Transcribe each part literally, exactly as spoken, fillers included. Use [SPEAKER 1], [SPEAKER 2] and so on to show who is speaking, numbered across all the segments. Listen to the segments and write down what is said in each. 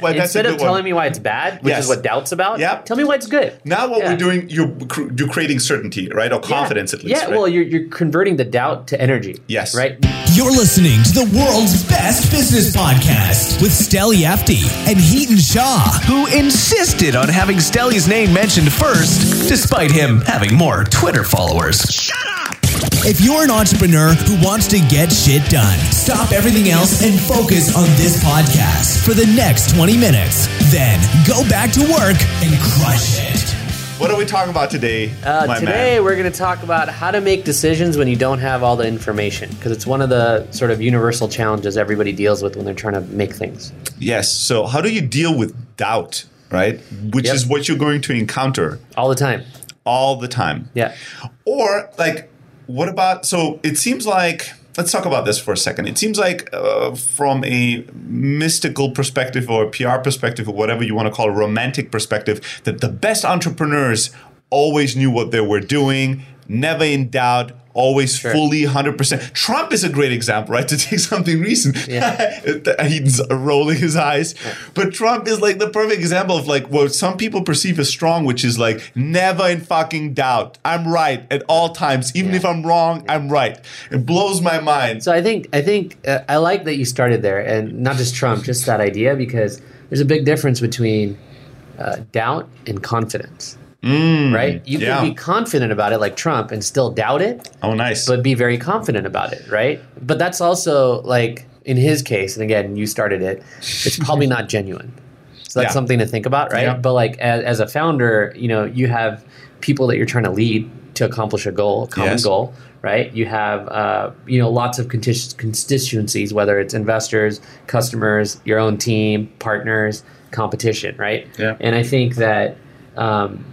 [SPEAKER 1] Well, that's
[SPEAKER 2] Instead
[SPEAKER 1] a
[SPEAKER 2] of
[SPEAKER 1] good
[SPEAKER 2] telling
[SPEAKER 1] one.
[SPEAKER 2] me why it's bad, which
[SPEAKER 1] Yes.
[SPEAKER 2] is what doubt's about,
[SPEAKER 1] Yep.
[SPEAKER 2] tell me why it's good.
[SPEAKER 1] Now what
[SPEAKER 2] Yeah.
[SPEAKER 1] we're doing, you're, cr- you're creating certainty, right? Or confidence
[SPEAKER 2] yeah.
[SPEAKER 1] at least,
[SPEAKER 2] Yeah,
[SPEAKER 1] right?
[SPEAKER 2] well, you're, you're converting the doubt to energy.
[SPEAKER 1] Yes.
[SPEAKER 2] Right?
[SPEAKER 3] You're listening to the world's best business podcast with Steli Efti and Heaton Shaw, who insisted on having Steli's name mentioned first, despite him having more Twitter followers. Shut up! If you're an entrepreneur who wants to get shit done, stop everything else and focus on this podcast for the next twenty minutes. Then go back to work and crush it.
[SPEAKER 1] What are we talking about today,
[SPEAKER 2] Uh,
[SPEAKER 1] my
[SPEAKER 2] today,
[SPEAKER 1] man?
[SPEAKER 2] we're going to talk about how to make decisions when you don't have all the information, because it's one of the sort of universal challenges everybody deals with when they're trying to make things.
[SPEAKER 1] Yes. So how do you deal with doubt, right? Which
[SPEAKER 2] Yep.
[SPEAKER 1] is what you're going to encounter
[SPEAKER 2] All the time.
[SPEAKER 1] all the time.
[SPEAKER 2] Yeah.
[SPEAKER 1] Or like, what about, so it seems like, let's talk about this for a second. It seems like uh, from a mystical perspective or a P R perspective or whatever you want to call a romantic perspective, that the best entrepreneurs always knew what they were doing, never in doubt, always
[SPEAKER 2] Sure.
[SPEAKER 1] fully one hundred percent. Trump is a great example, right? To take something recent.
[SPEAKER 2] Yeah.
[SPEAKER 1] He's rolling his eyes. But Trump is like the perfect example of like what some people perceive as strong, which is like never in fucking doubt. I'm right at all times. Even
[SPEAKER 2] Yeah.
[SPEAKER 1] if I'm wrong, I'm right. It blows my mind.
[SPEAKER 2] So I think I think uh, I like that you started there, and not just Trump, just that idea, because there's a big difference between uh, doubt and confidence. Right? You
[SPEAKER 1] yeah.
[SPEAKER 2] can be confident about it like Trump and still doubt it,
[SPEAKER 1] Oh, nice.
[SPEAKER 2] but be very confident about it, right? But that's also like in his case, and again, you started it, it's probably not genuine. So that's
[SPEAKER 1] Yeah.
[SPEAKER 2] something to think about, right?
[SPEAKER 1] Yeah.
[SPEAKER 2] But like as, as a founder, you know, you have people that you're trying to lead to accomplish a goal, a common
[SPEAKER 1] Yes.
[SPEAKER 2] goal, right? You have, uh, you know, lots of contis- constituencies, whether it's investors, customers, your own team, partners, competition, right?
[SPEAKER 1] Yeah.
[SPEAKER 2] And I think that um,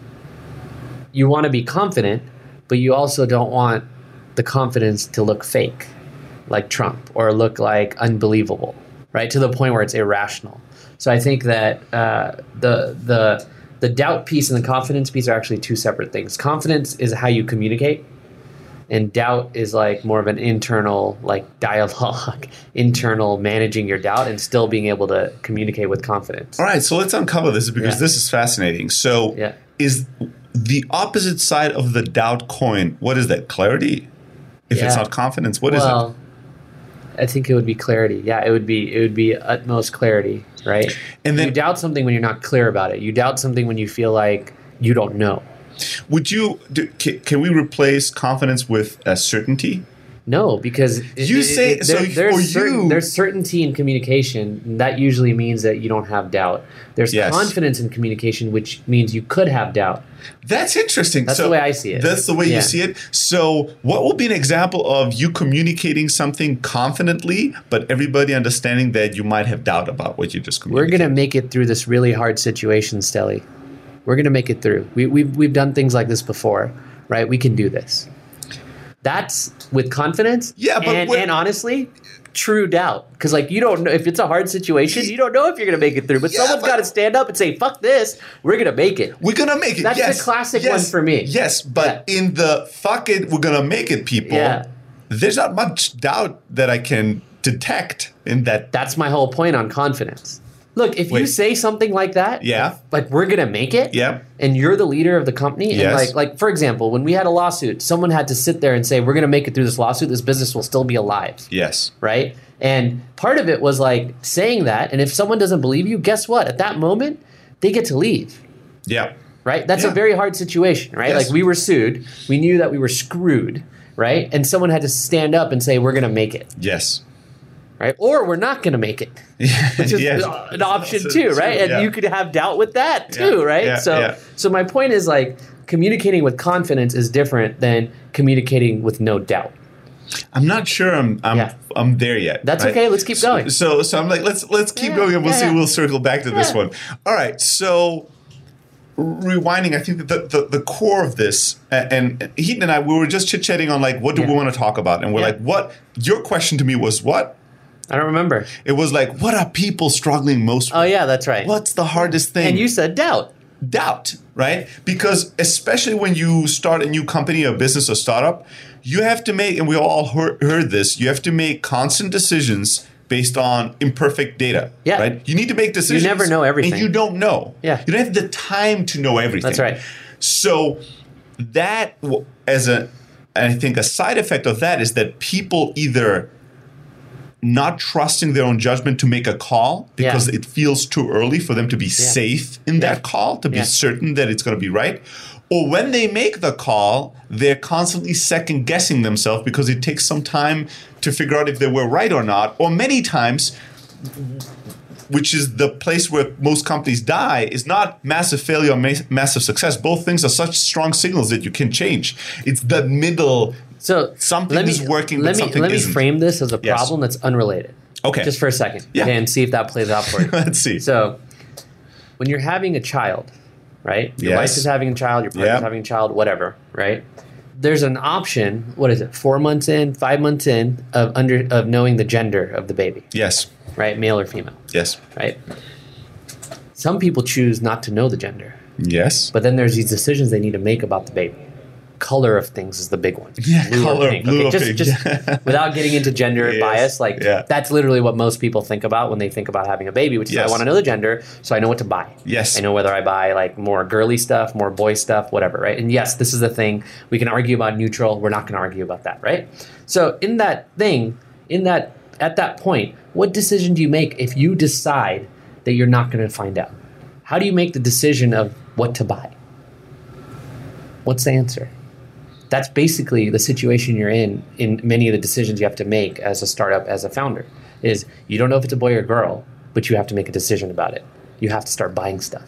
[SPEAKER 2] you want to be confident, but you also don't want the confidence to look fake, like Trump, or look like unbelievable, right? To the point where it's irrational. So I think that uh, the the the doubt piece and the confidence piece are actually two separate things. Confidence is how you communicate, and doubt is like more of an internal like dialogue, internal managing your doubt and still being able to communicate with confidence.
[SPEAKER 1] All right. So let's uncover this because
[SPEAKER 2] Yeah.
[SPEAKER 1] this is fascinating. So
[SPEAKER 2] Yeah.
[SPEAKER 1] is the opposite side of the doubt coin, what is that? Clarity? If it's
[SPEAKER 2] Yeah.
[SPEAKER 1] not confidence, what is it?
[SPEAKER 2] Well, I think it would be clarity. Yeah, it would be it would be utmost clarity, right?
[SPEAKER 1] And then-
[SPEAKER 2] you doubt something when you're not clear about it. You doubt something when you feel like you don't know.
[SPEAKER 1] Would you, do, can, can we replace confidence with uh, certainty?
[SPEAKER 2] No, because it-
[SPEAKER 1] You
[SPEAKER 2] it-
[SPEAKER 1] say-
[SPEAKER 2] it-
[SPEAKER 1] so
[SPEAKER 2] there- there's
[SPEAKER 1] for
[SPEAKER 2] certain,
[SPEAKER 1] you-
[SPEAKER 2] there's certainty in communication. And that usually means that you don't have doubt. There's
[SPEAKER 1] Yes.
[SPEAKER 2] confidence in communication, which means you could have doubt.
[SPEAKER 1] That's interesting.
[SPEAKER 2] That's
[SPEAKER 1] So
[SPEAKER 2] the way I see it.
[SPEAKER 1] That's the way
[SPEAKER 2] Yeah.
[SPEAKER 1] you see it. So what will be an example of you communicating something confidently, but everybody understanding that you might have doubt about what you just
[SPEAKER 2] We're
[SPEAKER 1] communicated?
[SPEAKER 2] going to make it through this really hard situation, Steli. We're going to make it through. We, we've, we've done things like this before, right? We can do this. That's with confidence.
[SPEAKER 1] Yeah, but
[SPEAKER 2] and,
[SPEAKER 1] when-
[SPEAKER 2] and honestly, true doubt. Because like you don't know if it's a hard situation, you don't know if you're going to make it through. But
[SPEAKER 1] Yeah,
[SPEAKER 2] someone's
[SPEAKER 1] but-
[SPEAKER 2] got to stand up and say, "Fuck this, we're going to make it."
[SPEAKER 1] We're gonna make it.
[SPEAKER 2] That's
[SPEAKER 1] yes.
[SPEAKER 2] the classic
[SPEAKER 1] yes.
[SPEAKER 2] one for me.
[SPEAKER 1] Yes, but in the fuck it, we're gonna make it, people.
[SPEAKER 2] Yeah.
[SPEAKER 1] There's not much doubt that I can detect in that.
[SPEAKER 2] That's my whole point on confidence. Look, if you
[SPEAKER 1] Wait.
[SPEAKER 2] say something like that,
[SPEAKER 1] Yeah.
[SPEAKER 2] like we're gonna make it,
[SPEAKER 1] Yeah.
[SPEAKER 2] and you're the leader of the company, and
[SPEAKER 1] Yes.
[SPEAKER 2] like, like for example, when we had a lawsuit, someone had to sit there and say, "We're gonna make it through this lawsuit. This business will still be alive."
[SPEAKER 1] Yes.
[SPEAKER 2] Right? And part of it was like saying that, and if someone doesn't believe you, guess what? At that moment, they get to leave.
[SPEAKER 1] Yeah.
[SPEAKER 2] Right? That's
[SPEAKER 1] Yeah.
[SPEAKER 2] a very hard situation, right?
[SPEAKER 1] Yes.
[SPEAKER 2] Like we were sued, we knew that we were screwed, right? And someone had to stand up and say, "We're gonna make it."
[SPEAKER 1] Yes.
[SPEAKER 2] Right? Or we're not going to make it, which is
[SPEAKER 1] Yes.
[SPEAKER 2] an option
[SPEAKER 1] That's
[SPEAKER 2] too,
[SPEAKER 1] true,
[SPEAKER 2] right? And
[SPEAKER 1] yeah.
[SPEAKER 2] you could have doubt with that too,
[SPEAKER 1] Yeah,
[SPEAKER 2] right?
[SPEAKER 1] yeah,
[SPEAKER 2] so,
[SPEAKER 1] yeah.
[SPEAKER 2] so my point is like communicating with confidence is different than communicating with no doubt.
[SPEAKER 1] I'm not sure I'm I'm
[SPEAKER 2] Yeah.
[SPEAKER 1] I'm there yet.
[SPEAKER 2] That's
[SPEAKER 1] right?
[SPEAKER 2] okay. Let's keep going.
[SPEAKER 1] So so I'm like let's let's keep
[SPEAKER 2] Yeah,
[SPEAKER 1] going and we'll
[SPEAKER 2] yeah,
[SPEAKER 1] see.
[SPEAKER 2] yeah.
[SPEAKER 1] We'll circle back to this
[SPEAKER 2] Yeah.
[SPEAKER 1] one. All right. So rewinding, I think that the, the, the core of this, uh, and Heaton and I, we were just chit chatting on like what do
[SPEAKER 2] Yeah.
[SPEAKER 1] we want to talk about, and we're
[SPEAKER 2] Yeah.
[SPEAKER 1] like, what? Your question to me was what?
[SPEAKER 2] I don't remember.
[SPEAKER 1] It was like, what are people struggling most with?
[SPEAKER 2] Oh yeah, that's right.
[SPEAKER 1] What's the hardest thing?
[SPEAKER 2] And you said doubt.
[SPEAKER 1] Doubt, right? Because especially when you start a new company, a business, or startup, you have to make, and we all heard, heard this, you have to make constant decisions based on imperfect data.
[SPEAKER 2] Yeah.
[SPEAKER 1] Right? You need to make decisions.
[SPEAKER 2] You never know everything.
[SPEAKER 1] And you don't know.
[SPEAKER 2] Yeah.
[SPEAKER 1] You don't have the time to know everything.
[SPEAKER 2] That's right.
[SPEAKER 1] So that, as a, I think a side effect of that is that people either not trusting their own judgment to make a call because
[SPEAKER 2] Yeah.
[SPEAKER 1] it feels too early for them to be safe in
[SPEAKER 2] Yeah.
[SPEAKER 1] that call, to be
[SPEAKER 2] Yeah.
[SPEAKER 1] certain that it's going to be right. Or when they make the call, they're constantly second guessing themselves because it takes some time to figure out if they were right or not. Or many times, which is the place where most companies die, is not massive failure or ma- massive success. Both things are such strong signals that you can change. It's the middle.
[SPEAKER 2] So
[SPEAKER 1] Something
[SPEAKER 2] let me,
[SPEAKER 1] is working,
[SPEAKER 2] let
[SPEAKER 1] but
[SPEAKER 2] me,
[SPEAKER 1] something
[SPEAKER 2] Let me
[SPEAKER 1] isn't.
[SPEAKER 2] frame this as a
[SPEAKER 1] Yes.
[SPEAKER 2] problem that's unrelated.
[SPEAKER 1] Okay.
[SPEAKER 2] Just for a second.
[SPEAKER 1] Yeah.
[SPEAKER 2] And see if that plays out for you.
[SPEAKER 1] Let's see.
[SPEAKER 2] So when you're having a child, right? Your
[SPEAKER 1] Yes.
[SPEAKER 2] wife is having a child, your partner's
[SPEAKER 1] Yeah.
[SPEAKER 2] having a child, whatever, right? There's an option, what is it, four months in, five months in, of under of knowing the gender of the baby,
[SPEAKER 1] Yes.
[SPEAKER 2] right? Male or female,
[SPEAKER 1] Yes.
[SPEAKER 2] right? Some people choose not to know the gender.
[SPEAKER 1] Yes.
[SPEAKER 2] But then there's these decisions they need to make about the baby. Color of things is the big one.
[SPEAKER 1] Yeah,
[SPEAKER 2] Blue or
[SPEAKER 1] color,
[SPEAKER 2] pink.
[SPEAKER 1] blue
[SPEAKER 2] Okay,
[SPEAKER 1] or
[SPEAKER 2] just,
[SPEAKER 1] pink.
[SPEAKER 2] just without getting into gender
[SPEAKER 1] Yes,
[SPEAKER 2] bias, like
[SPEAKER 1] yeah.
[SPEAKER 2] that's literally what most people think about when they think about having a baby, which is
[SPEAKER 1] Yes.
[SPEAKER 2] I want to know the gender so I know what to buy.
[SPEAKER 1] Yes.
[SPEAKER 2] I know whether I buy like more girly stuff, more boy stuff, whatever, right? And yes, this is the thing. We can argue about neutral. We're not going to argue about that, right? So in that thing, in that at that point, what decision do you make if you decide that you're not going to find out? How do you make the decision of what to buy? What's the answer? That's basically the situation you're in in many of the decisions you have to make as a startup, as a founder, is you don't know if it's a boy or girl, but you have to make a decision about it. You have to start buying stuff.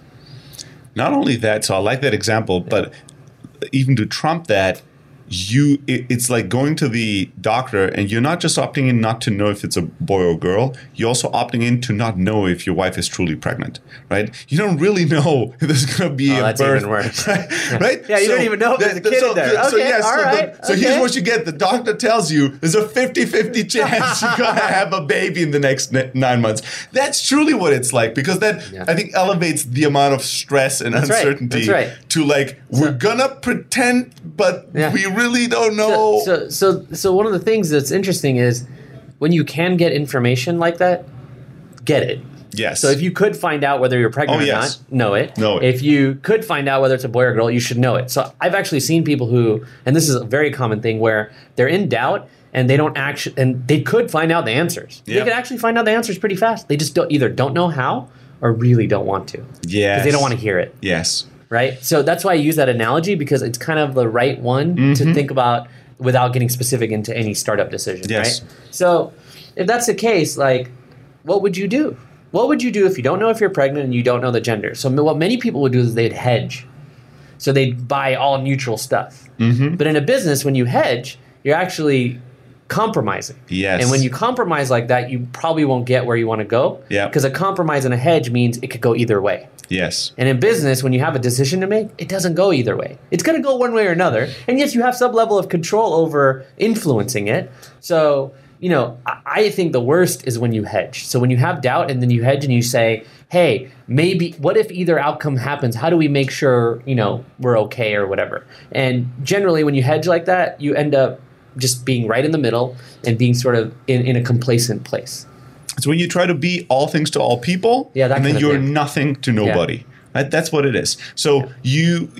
[SPEAKER 1] Not only that, so I like that example, but even to trump that, you it, it's like going to the doctor and you're not just opting in not to know if it's a boy or girl, you're also opting in to not know if your wife is truly pregnant, right? You don't really know if there's going to be
[SPEAKER 2] Oh,
[SPEAKER 1] a
[SPEAKER 2] that's
[SPEAKER 1] birth.
[SPEAKER 2] even worse.
[SPEAKER 1] Right? right?
[SPEAKER 2] Yeah, you don't even know if there's a kid in there.
[SPEAKER 1] So,
[SPEAKER 2] Okay,
[SPEAKER 1] yes,
[SPEAKER 2] all
[SPEAKER 1] so,
[SPEAKER 2] right,
[SPEAKER 1] the, so
[SPEAKER 2] okay.
[SPEAKER 1] here's what you get. The doctor tells you there's a fifty-fifty chance you're going to have a baby in the next n- nine months. That's truly what it's like, because that,
[SPEAKER 2] Yeah.
[SPEAKER 1] I think, elevates the amount of stress and
[SPEAKER 2] That's right,
[SPEAKER 1] uncertainty
[SPEAKER 2] that's right.
[SPEAKER 1] to like, we're going to pretend, but
[SPEAKER 2] Yeah.
[SPEAKER 1] we really don't know.
[SPEAKER 2] So, so, so, so one of the things that's interesting is when you can get information like that, get it.
[SPEAKER 1] Yes.
[SPEAKER 2] So if you could find out whether you're pregnant
[SPEAKER 1] Oh,
[SPEAKER 2] or
[SPEAKER 1] yes.
[SPEAKER 2] not, know it.
[SPEAKER 1] Know it.
[SPEAKER 2] If you could find out whether it's a boy or girl, you should know it. So I've actually seen people who, and this is a very common thing, where they're in doubt and they don't actually, and they could find out the answers.
[SPEAKER 1] Yeah.
[SPEAKER 2] They could actually find out the answers pretty fast. They just don't either don't know how or really don't want to.
[SPEAKER 1] Yes.
[SPEAKER 2] Because they don't want to hear it.
[SPEAKER 1] Yes.
[SPEAKER 2] Right? So that's why I use that analogy, because it's kind of the right one
[SPEAKER 1] Mm-hmm.
[SPEAKER 2] to think about without getting specific into any startup decision,
[SPEAKER 1] Yes.
[SPEAKER 2] right? So if that's the case, like, what would you do? What would you do if you don't know if you're pregnant and you don't know the gender? So what many people would do is they'd hedge. So they'd buy all neutral stuff.
[SPEAKER 1] Mm-hmm.
[SPEAKER 2] But in a business, when you hedge, you're actually compromising.
[SPEAKER 1] Yes.
[SPEAKER 2] And when you compromise like that, you probably won't get where you want to go.
[SPEAKER 1] Yeah.
[SPEAKER 2] Because a compromise and a hedge means it could go either way.
[SPEAKER 1] Yes.
[SPEAKER 2] And in business, when you have a decision to make, it doesn't go either way. It's going to go one way or another. And yes, you have some level of control over influencing it. So, you know, I, I think the worst is when you hedge. So when you have doubt and then you hedge and you say, hey, maybe, what if either outcome happens? How do we make sure, you know, we're okay or whatever? And generally, when you hedge like that, you end up just being right in the middle and being sort of in, in a complacent place.
[SPEAKER 1] It's when you try to be all things to all people,
[SPEAKER 2] Yeah, that
[SPEAKER 1] and then
[SPEAKER 2] kind of
[SPEAKER 1] you're
[SPEAKER 2] thing.
[SPEAKER 1] nothing to nobody. Right? That's what it is. So you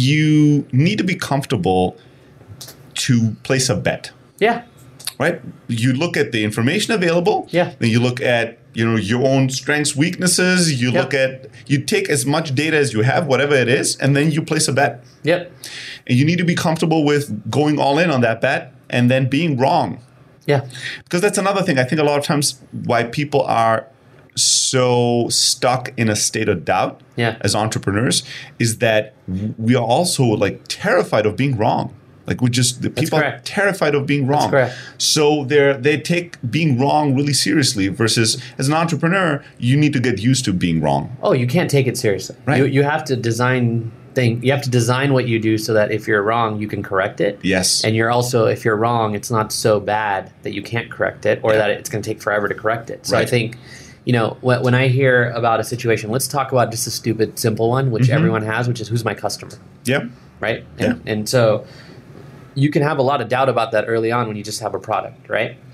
[SPEAKER 1] you need to be comfortable to place a bet.
[SPEAKER 2] Yeah.
[SPEAKER 1] Right? You look at the information available.
[SPEAKER 2] Yeah.
[SPEAKER 1] Then you look at, you know, your own strengths, weaknesses. You
[SPEAKER 2] Yep.
[SPEAKER 1] look at, you take as much data as you have, whatever it is, and then you place a bet.
[SPEAKER 2] Yep.
[SPEAKER 1] And you need to be comfortable with going all in on that bet and then being wrong.
[SPEAKER 2] Yeah.
[SPEAKER 1] Because that's another thing. I think a lot of times why people are so stuck in a state of doubt
[SPEAKER 2] Yeah.
[SPEAKER 1] as entrepreneurs is that we are also like terrified of being wrong. Like we just the people are
[SPEAKER 2] correct.
[SPEAKER 1] terrified of being wrong.
[SPEAKER 2] correct.
[SPEAKER 1] So they they take being wrong really seriously. Versus as an entrepreneur, you need to get used to being wrong.
[SPEAKER 2] Oh, you can't take it seriously.
[SPEAKER 1] Right.
[SPEAKER 2] You, you have to design thing. You have to design what you do so that if you're wrong, you can correct it.
[SPEAKER 1] Yes.
[SPEAKER 2] And you're also, if you're wrong, it's not so bad that you can't correct it, or
[SPEAKER 1] Yeah.
[SPEAKER 2] that it's going to take forever to correct it. So I
[SPEAKER 1] Right.
[SPEAKER 2] think, you know, when, when I hear about a situation, let's talk about just a stupid, simple one, which
[SPEAKER 1] Mm-hmm.
[SPEAKER 2] everyone has, which is who's my customer,
[SPEAKER 1] Yep.
[SPEAKER 2] right? And, and so you can have a lot of doubt about that early on when you just have a product, right?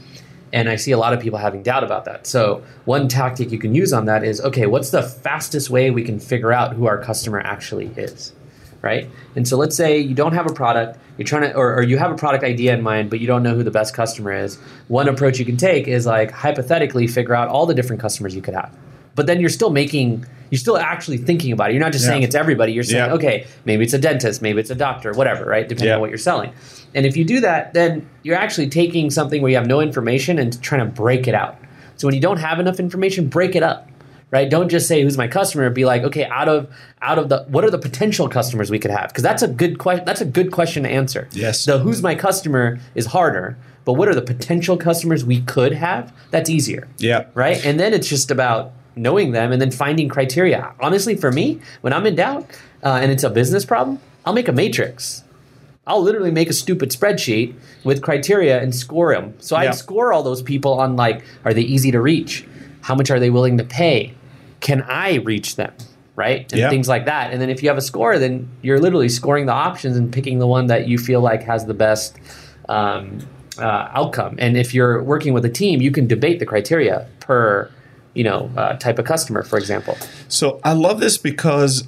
[SPEAKER 2] And I see a lot of people having doubt about that. So one tactic you can use on that is, okay, what's the fastest way we can figure out who our customer actually is, right? And so let's say you don't have a product, you're trying to, or, or you have a product idea in mind, but you don't know who the best customer is. One approach you can take is like hypothetically figure out all the different customers you could have. But then you're still making, you're still actually thinking about it. You're not just
[SPEAKER 1] yeah.
[SPEAKER 2] saying it's everybody. You're saying,
[SPEAKER 1] yeah.
[SPEAKER 2] okay, maybe it's a dentist, maybe it's a doctor, whatever, right? Depending
[SPEAKER 1] yeah.
[SPEAKER 2] on what you're selling. And if you do that, then you're actually taking something where you have no information and trying to break it out. So when you don't have enough information, break it up, right? Don't just say, who's my customer? Be like, okay, out of out of the, what are the potential customers we could have? Because that's a good question. That's a good question to answer.
[SPEAKER 1] Yes.
[SPEAKER 2] The who's my customer is harder, but what are the potential customers we could have? That's easier.
[SPEAKER 1] Yeah.
[SPEAKER 2] Right? And then it's just about knowing them and then finding criteria. Honestly, for me, when I'm in doubt uh, and it's a business problem, I'll make a matrix. I'll literally make a stupid spreadsheet with criteria and score them. So
[SPEAKER 1] Yeah.
[SPEAKER 2] I score all those people on like, are they easy to reach? How much are they willing to pay? Can I reach them? Right? And
[SPEAKER 1] Yeah.
[SPEAKER 2] things like that. And then if you have a score, then you're literally scoring the options and picking the one that you feel like has the best um, uh, outcome. And if you're working with a team, you can debate the criteria per, you know, uh, type of customer, for example.
[SPEAKER 1] So I love this because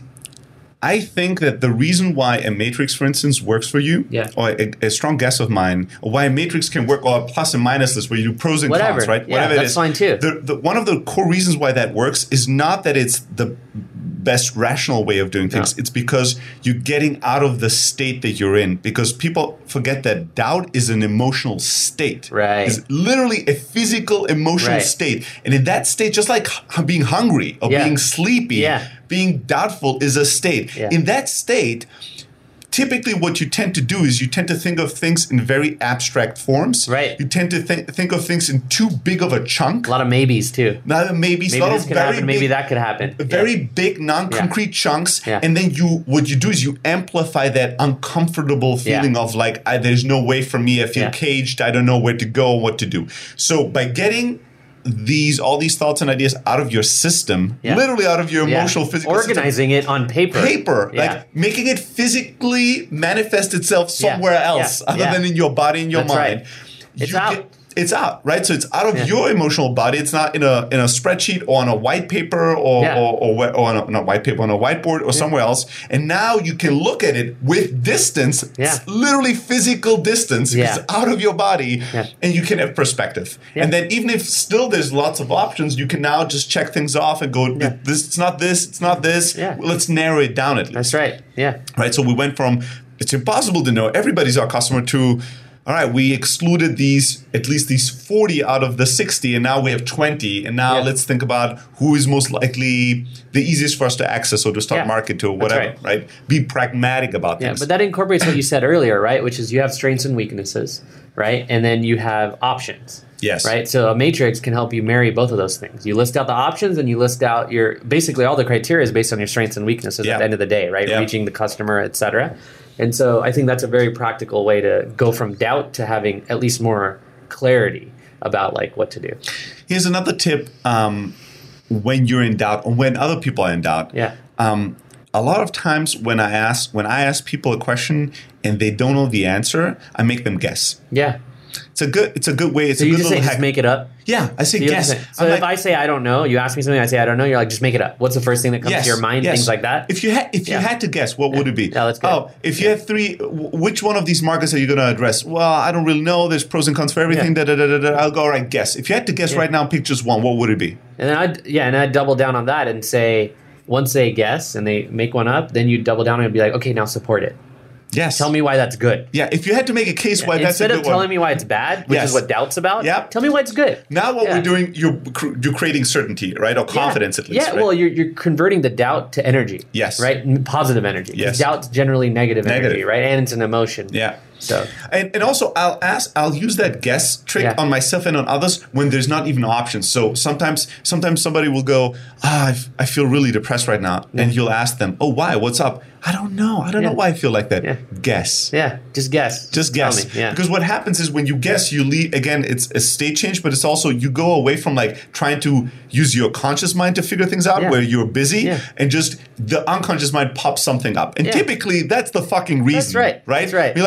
[SPEAKER 1] I think that the reason why a matrix, for instance, works for you,
[SPEAKER 2] Yeah.
[SPEAKER 1] or a, a strong guess of mine, or why a matrix can work, or a plus and minus list where you do pros and
[SPEAKER 2] Whatever.
[SPEAKER 1] cons, right?
[SPEAKER 2] Yeah,
[SPEAKER 1] Whatever it
[SPEAKER 2] that's
[SPEAKER 1] is.
[SPEAKER 2] fine too.
[SPEAKER 1] The, the, one of the core reasons why that works is not that it's the best rational way of doing things.
[SPEAKER 2] No.
[SPEAKER 1] It's because you're getting out of the state that you're in. Because people forget that doubt is an emotional state.
[SPEAKER 2] Right.
[SPEAKER 1] It's literally a physical, emotional
[SPEAKER 2] Right.
[SPEAKER 1] state. And in that state, just like h- being hungry or
[SPEAKER 2] Yeah.
[SPEAKER 1] being sleepy,
[SPEAKER 2] Yeah.
[SPEAKER 1] being doubtful is a state.
[SPEAKER 2] Yeah.
[SPEAKER 1] In that state, typically what you tend to do is you tend to think of things in very abstract forms.
[SPEAKER 2] Right.
[SPEAKER 1] You tend to think, think of things in too big of a chunk.
[SPEAKER 2] A lot of maybes too.
[SPEAKER 1] Now, maybe,
[SPEAKER 2] Maybe
[SPEAKER 1] a lot
[SPEAKER 2] this
[SPEAKER 1] of
[SPEAKER 2] could
[SPEAKER 1] very
[SPEAKER 2] happen. Maybe
[SPEAKER 1] big,
[SPEAKER 2] that could happen.
[SPEAKER 1] very
[SPEAKER 2] Yeah.
[SPEAKER 1] big non-concrete chunks,
[SPEAKER 2] Yeah.
[SPEAKER 1] and then you what you do is you amplify that uncomfortable feeling
[SPEAKER 2] Yeah.
[SPEAKER 1] of like I, there's no way for me. I feel
[SPEAKER 2] Yeah.
[SPEAKER 1] caged. I don't know where to go and what to do. So by getting these all these thoughts and ideas out of your system,
[SPEAKER 2] Yeah.
[SPEAKER 1] literally out of your
[SPEAKER 2] Yeah.
[SPEAKER 1] emotional, physical
[SPEAKER 2] Organizing it on paper.
[SPEAKER 1] system, paper,
[SPEAKER 2] Yeah.
[SPEAKER 1] like making it physically manifest itself somewhere
[SPEAKER 2] Yeah.
[SPEAKER 1] else
[SPEAKER 2] Yeah.
[SPEAKER 1] other
[SPEAKER 2] Yeah.
[SPEAKER 1] than in your body and your
[SPEAKER 2] That's
[SPEAKER 1] mind.
[SPEAKER 2] right. It's
[SPEAKER 1] You
[SPEAKER 2] out.
[SPEAKER 1] get- it's out, right? So it's out of
[SPEAKER 2] Yeah.
[SPEAKER 1] your emotional body. It's not in a in a spreadsheet or on a white paper or
[SPEAKER 2] Yeah.
[SPEAKER 1] or, or, wh- or on a, not white paper on a whiteboard or somewhere else. And now you can look at it with distance.
[SPEAKER 2] Yeah.
[SPEAKER 1] It's literally physical distance.
[SPEAKER 2] Yeah.
[SPEAKER 1] It's out of your body,
[SPEAKER 2] Yeah.
[SPEAKER 1] and you can have perspective.
[SPEAKER 2] Yeah.
[SPEAKER 1] And then even if still there's lots of options, you can now just check things off and go,
[SPEAKER 2] Yeah.
[SPEAKER 1] this it's not this, it's not this.
[SPEAKER 2] Yeah.
[SPEAKER 1] Let's narrow it down at least.
[SPEAKER 2] That's right. Yeah.
[SPEAKER 1] Right. So we went from it's impossible to know everybody's our customer to all right, we excluded these at least these forty out of the sixty, and now we have twenty. And now
[SPEAKER 2] Yeah.
[SPEAKER 1] let's think about who is most likely the easiest for us to access or to start
[SPEAKER 2] Yeah.
[SPEAKER 1] market to or
[SPEAKER 2] That's
[SPEAKER 1] whatever. Right. Be pragmatic about
[SPEAKER 2] Yeah,
[SPEAKER 1] things.
[SPEAKER 2] but that incorporates what you said earlier, right? Which is you have strengths and weaknesses, right? And then you have options.
[SPEAKER 1] Yes.
[SPEAKER 2] Right. So a matrix can help you marry both of those things. You list out the options and you list out your basically all the criteria is based on your strengths and weaknesses
[SPEAKER 1] Yeah.
[SPEAKER 2] at the end of the day, right?
[SPEAKER 1] Yeah.
[SPEAKER 2] Reaching the customer, et cetera. And so I think that's a very practical way to go from doubt to having at least more clarity about like what to do.
[SPEAKER 1] Here's another tip um, when you're in doubt or when other people are in doubt.
[SPEAKER 2] Yeah.
[SPEAKER 1] Um, a lot of times when I ask when I ask people a question and they don't know the answer, I make them guess.
[SPEAKER 2] Yeah.
[SPEAKER 1] It's a good it's a good way. It's
[SPEAKER 2] So
[SPEAKER 1] a
[SPEAKER 2] you
[SPEAKER 1] good
[SPEAKER 2] just say
[SPEAKER 1] little
[SPEAKER 2] just
[SPEAKER 1] hack.
[SPEAKER 2] make it up.
[SPEAKER 1] Yeah, I say
[SPEAKER 2] So, you
[SPEAKER 1] guess.
[SPEAKER 2] say- so
[SPEAKER 1] I'm
[SPEAKER 2] if
[SPEAKER 1] like,
[SPEAKER 2] I say I don't know, you ask me something, I say I don't know, you're like just make it up. What's the first thing that comes
[SPEAKER 1] yes,
[SPEAKER 2] to your mind?
[SPEAKER 1] yes.
[SPEAKER 2] Things like that.
[SPEAKER 1] If you had if you
[SPEAKER 2] Yeah.
[SPEAKER 1] had to guess, what would it be?
[SPEAKER 2] Yeah, that's good.
[SPEAKER 1] Oh, if you had three, w- which one of these markets are you going to address? Well, I don't really know. There's pros and cons for everything.
[SPEAKER 2] Yeah.
[SPEAKER 1] Da, da, da, da, da. I'll go all right. Guess. If you had to guess
[SPEAKER 2] Yeah.
[SPEAKER 1] right now, pick just one. What would it be?
[SPEAKER 2] And then I'd yeah, and I'd double down on that and say once they guess and they make one up, then you double down and be like, okay, now support it.
[SPEAKER 1] Yes.
[SPEAKER 2] Tell me why that's good.
[SPEAKER 1] Yeah. If you had to make a case why that's a
[SPEAKER 2] Instead
[SPEAKER 1] good
[SPEAKER 2] of telling
[SPEAKER 1] one.
[SPEAKER 2] me why it's bad, which
[SPEAKER 1] Yes.
[SPEAKER 2] is what doubt's about,
[SPEAKER 1] Yep.
[SPEAKER 2] tell me why it's good.
[SPEAKER 1] Now what
[SPEAKER 2] Yeah.
[SPEAKER 1] we're doing, you're cr- you're creating certainty, right, or confidence
[SPEAKER 2] yeah.
[SPEAKER 1] at least.
[SPEAKER 2] Yeah,
[SPEAKER 1] right?
[SPEAKER 2] well, you're you're converting the doubt to energy.
[SPEAKER 1] Yes.
[SPEAKER 2] Right? N- Positive energy. 'Cause
[SPEAKER 1] Yes.
[SPEAKER 2] Doubt's generally negative,
[SPEAKER 1] Negative.
[SPEAKER 2] energy, right? And it's an emotion.
[SPEAKER 1] Yeah.
[SPEAKER 2] So
[SPEAKER 1] And, and also, I'll ask, I'll use that guess trick
[SPEAKER 2] Yeah.
[SPEAKER 1] on myself and on others when there's not even options. So sometimes, sometimes somebody will go, ah, I, f- I feel really depressed right now, and you'll ask them, oh, why? What's up? I don't know. I don't
[SPEAKER 2] Yeah.
[SPEAKER 1] know why I feel like that.
[SPEAKER 2] Yeah.
[SPEAKER 1] Guess.
[SPEAKER 2] yeah, just guess.
[SPEAKER 1] Just
[SPEAKER 2] Tell
[SPEAKER 1] guess.
[SPEAKER 2] me. Yeah.
[SPEAKER 1] Because what happens is when you guess, you leave, again, it's a state change, but it's also you go away from like trying to use your conscious mind to figure things out
[SPEAKER 2] Yeah.
[SPEAKER 1] where you're busy
[SPEAKER 2] Yeah.
[SPEAKER 1] and just the unconscious mind pops something up. And
[SPEAKER 2] Yeah.
[SPEAKER 1] typically that's the fucking reason.
[SPEAKER 2] right.
[SPEAKER 1] Right?
[SPEAKER 2] That's right.
[SPEAKER 1] You're like,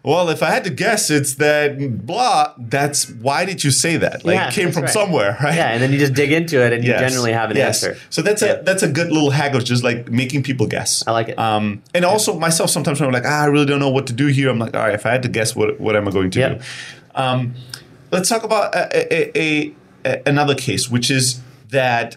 [SPEAKER 1] well, if I had to guess, it's that blah. That's why did you say that? Like
[SPEAKER 2] Yeah,
[SPEAKER 1] it came
[SPEAKER 2] that's
[SPEAKER 1] from
[SPEAKER 2] right.
[SPEAKER 1] somewhere, right?
[SPEAKER 2] Yeah, and then you just dig into it, and you
[SPEAKER 1] Yes.
[SPEAKER 2] generally have an
[SPEAKER 1] Yes.
[SPEAKER 2] answer.
[SPEAKER 1] So that's
[SPEAKER 2] Yeah.
[SPEAKER 1] a that's a good little haggle, just like making people guess.
[SPEAKER 2] I like it.
[SPEAKER 1] Um, and also myself, sometimes when I'm like, ah, I really don't know what to do here. I'm like, all right, if I had to guess, what what am I going to
[SPEAKER 2] Yep.
[SPEAKER 1] do? Um, let's talk about a, a, a, a, another case, which is that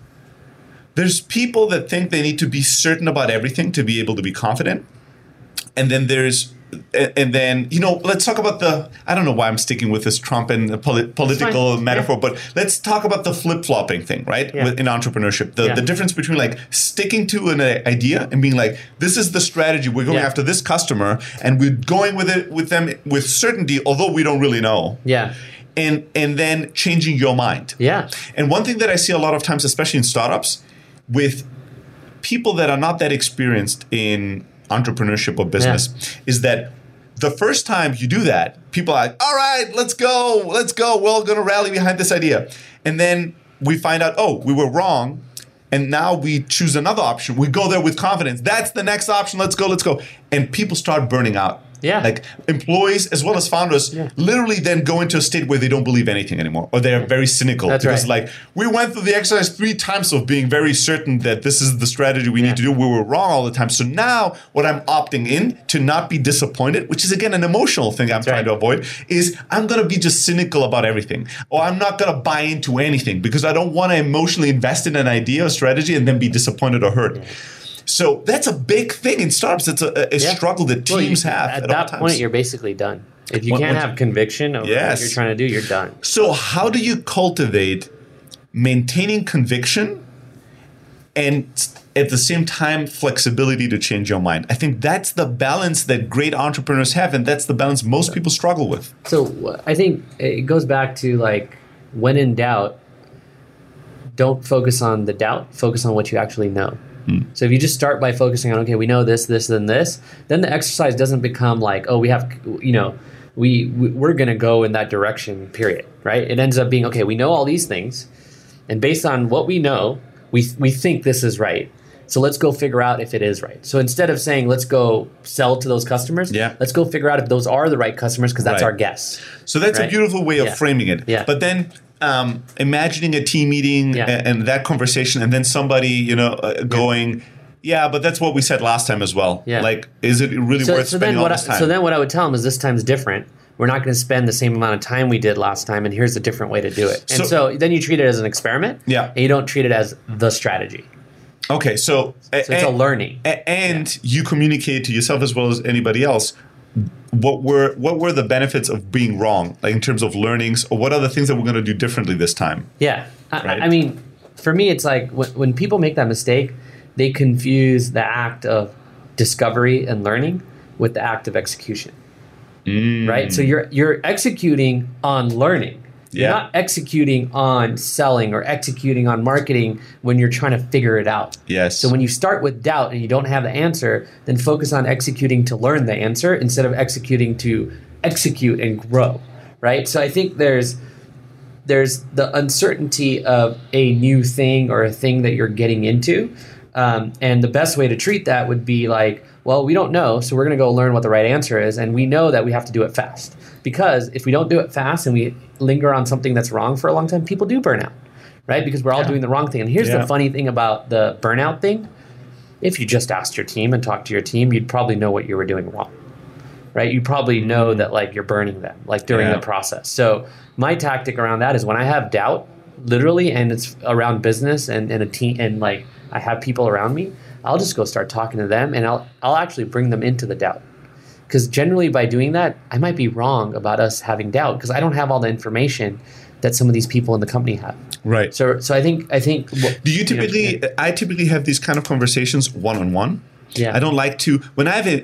[SPEAKER 1] there's people that think they need to be certain about everything to be able to be confident. And then there's, and then, you know, let's talk about the, I don't know why I'm sticking with this Trump and the polit- political
[SPEAKER 2] fine.
[SPEAKER 1] metaphor,
[SPEAKER 2] Yeah.
[SPEAKER 1] but let's talk about the flip-flopping thing, right?
[SPEAKER 2] Yeah.
[SPEAKER 1] With, in entrepreneurship. The,
[SPEAKER 2] Yeah.
[SPEAKER 1] the difference between like sticking to an uh, idea and being like, this is the strategy. We're going
[SPEAKER 2] Yeah.
[SPEAKER 1] after this customer and we're going with it with them with certainty, although we don't really know.
[SPEAKER 2] Yeah.
[SPEAKER 1] And, and then changing your mind.
[SPEAKER 2] Yeah.
[SPEAKER 1] And one thing that I see a lot of times, especially in startups, with people that are not that experienced in entrepreneurship or business, is that the first time you do that, people are like, all right, let's go, let's go. We're all going to rally behind this idea. And then we find out, oh, we were wrong. And now we choose another option. We go there with confidence. That's the next option. Let's go, let's go. And people start burning out.
[SPEAKER 2] Yeah.
[SPEAKER 1] Like employees as well as founders
[SPEAKER 2] Yeah.
[SPEAKER 1] literally then go into a state where they don't believe anything anymore, or they're very cynical.
[SPEAKER 2] That's
[SPEAKER 1] because
[SPEAKER 2] right.
[SPEAKER 1] like we went through the exercise three times of being very certain that this is the strategy we
[SPEAKER 2] Yeah.
[SPEAKER 1] need to do. We were wrong all the time. So now what I'm opting in to not be disappointed, which is again an emotional thing I'm trying
[SPEAKER 2] right.
[SPEAKER 1] to avoid, is I'm going to be just cynical about everything. Or I'm not going to buy into anything because I don't want to emotionally invest in an idea or strategy and then be disappointed or hurt. Yeah. So that's a big thing in startups. It's a, a
[SPEAKER 2] Yeah.
[SPEAKER 1] struggle that
[SPEAKER 2] Well,
[SPEAKER 1] teams
[SPEAKER 2] you-
[SPEAKER 1] have.
[SPEAKER 2] At,
[SPEAKER 1] At,
[SPEAKER 2] that
[SPEAKER 1] all times.
[SPEAKER 2] point, you're basically done. If you
[SPEAKER 1] What-
[SPEAKER 2] can't
[SPEAKER 1] what-
[SPEAKER 2] have conviction over
[SPEAKER 1] Yes.
[SPEAKER 2] what you're trying to do, you're done.
[SPEAKER 1] So how do you cultivate maintaining conviction and at the same time flexibility to change your mind? I think that's the balance that great entrepreneurs have, and that's the balance most people struggle with.
[SPEAKER 2] So wh- I think it goes back to like, when in doubt, don't focus on the doubt, focus on what you actually know. So if you just start by focusing on, okay, we know this, this, and this, then the exercise doesn't become like, oh, we have, you know, we, we we're going to go in that direction, period, right? It ends up being, okay, we know all these things, and based on what we know, we we think this is right. So let's go figure out if it is right. So instead of saying, let's go sell to those customers,
[SPEAKER 1] Yeah.
[SPEAKER 2] let's go figure out if those are the right customers, because that's
[SPEAKER 1] Right.
[SPEAKER 2] our guess.
[SPEAKER 1] So that's
[SPEAKER 2] Right.
[SPEAKER 1] a beautiful way of
[SPEAKER 2] Yeah.
[SPEAKER 1] framing it.
[SPEAKER 2] Yeah.
[SPEAKER 1] But then um, imagining a team meeting
[SPEAKER 2] Yeah.
[SPEAKER 1] and, and that conversation, and then somebody, you know, uh, going, yeah, but that's what we said last time as well.
[SPEAKER 2] Yeah.
[SPEAKER 1] Like, is it really
[SPEAKER 2] So,
[SPEAKER 1] worth
[SPEAKER 2] so
[SPEAKER 1] spending
[SPEAKER 2] then
[SPEAKER 1] all
[SPEAKER 2] what I,
[SPEAKER 1] this time?
[SPEAKER 2] so then what I would tell them is this time's different. We're not going to spend the same amount of time we did last time, and here's a different way to do it. And
[SPEAKER 1] So-
[SPEAKER 2] so, then you treat it as an experiment,
[SPEAKER 1] Yeah.
[SPEAKER 2] and you don't treat it as the strategy.
[SPEAKER 1] okay, so,
[SPEAKER 2] So it's a learning.
[SPEAKER 1] A- and you communicate to yourself as well as anybody else what were what were the benefits of being wrong, like in terms of learnings, or what are the things that we're going to do differently this time?
[SPEAKER 2] Yeah. I,
[SPEAKER 1] Right.
[SPEAKER 2] I mean, for me, it's like when, when people make that mistake, they confuse the act of discovery and learning with the act of execution.
[SPEAKER 1] Mm.
[SPEAKER 2] Right? So you're you're executing on learning. You're
[SPEAKER 1] Yeah.
[SPEAKER 2] not executing on selling or executing on marketing when you're trying to figure it out.
[SPEAKER 1] Yes.
[SPEAKER 2] So when you start with doubt and you don't have the answer, then focus on executing to learn the answer instead of executing to execute and grow, right? So I think there's there's the uncertainty of a new thing or a thing that you're getting into. Um, and the best way to treat that would be like, well, we don't know, so we're going to go learn what the right answer is. And we know that we have to do it fast. Because if we don't do it fast and we linger on something that's wrong for a long time, people do burn out, right? Because we're all doing the wrong thing. And here's
[SPEAKER 1] Yeah.
[SPEAKER 2] the funny thing about the burnout thing. If you just asked your team and talked to your team, you'd probably know what you were doing wrong, right? You probably know that like you're burning them, like during
[SPEAKER 1] Yeah.
[SPEAKER 2] the process. So my tactic around that is when I have doubt, literally, and it's around business and, and a team, and like I have people around me, I'll just go start talking to them, and I'll I'll actually bring them into the doubt. Because generally by doing that, I might be wrong about us having doubt because I don't have all the information that some of these people in the company have.
[SPEAKER 1] Right.
[SPEAKER 2] So so I think I think.
[SPEAKER 1] Do you typically? I typically have these kind of conversations one on one.
[SPEAKER 2] Yeah.
[SPEAKER 1] I don't like to when I have a,